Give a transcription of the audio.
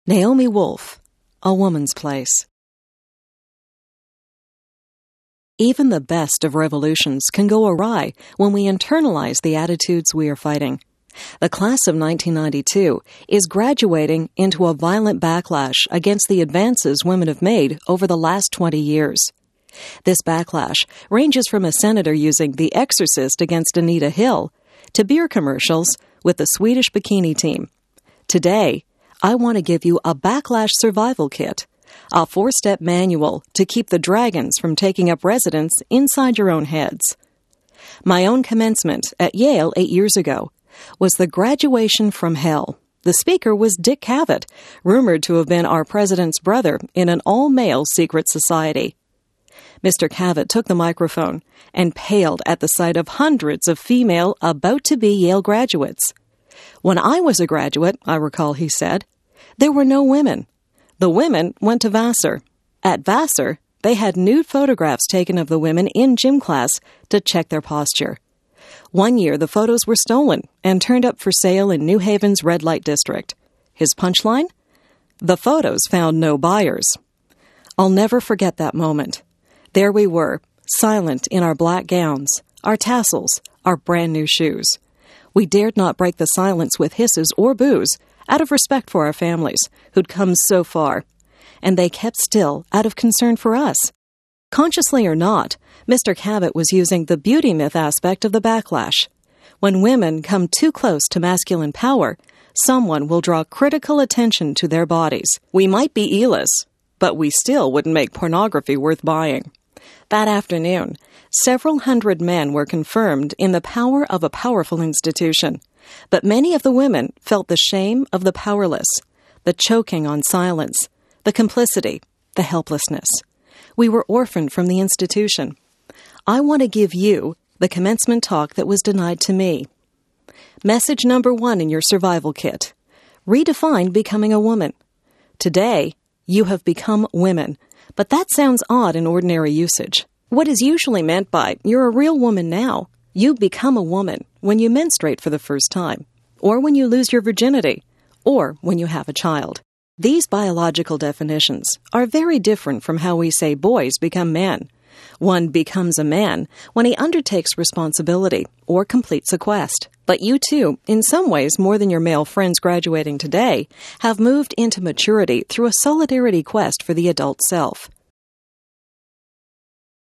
Naomi Wolf, A Woman's Place. Even the best of revolutions can go awry when we internalize the attitudes we are fighting. The class of 1992 is graduating into a violent backlash against the advances women have made over the last 20 years. This backlash ranges from a senator using The Exorcist against Anita Hill to beer commercials with the Swedish bikini team. Today, I want to give you a backlash survival kit, a 4-step manual to keep the dragons from taking up residence inside your own heads. My own commencement at Yale 8 years ago was the graduation from hell. The speaker was Dick Cavett, rumored to have been our president's brother in an all-male secret society. Mr. Cavett took the microphone and paled at the sight of hundreds of female about-to-be Yale graduates. When I was a graduate, I recall he said, there were no women. The women went to Vassar. At Vassar, they had nude photographs taken of the women in gym class to check their posture. One year, the photos were stolen and turned up for sale in New Haven's red light district. His punchline? The photos found no buyers. I'll never forget that moment. There we were, silent in our black gowns, our tassels, our brand new shoes. We dared not break the silence with hisses or boos, out of respect for our families, who'd come so far. And they kept still out of concern for us. Consciously or not, Mr. Cavett was using the beauty myth aspect of the backlash. When women come too close to masculine power, someone will draw critical attention to their bodies. We might be E-less, but we still wouldn't make pornography worth buying. That afternoon, several hundred men were confirmed in the power of a powerful institution, but many of the women felt the shame of the powerless, the choking on silence, the complicity, the helplessness. We were orphaned from the institution. I want to give you the commencement talk that was denied to me. Message number 1 in your survival kit. Redefine becoming a woman. Today, you have become women, but that sounds odd in ordinary usage. What is usually meant by, you're a real woman now, you become a woman when you menstruate for the first time, or when you lose your virginity, or when you have a child. These biological definitions are very different from how we say boys become men. One becomes a man when he undertakes responsibility or completes a quest. But you too, in some ways more than your male friends graduating today, have moved into maturity through a solidarity quest for the adult self.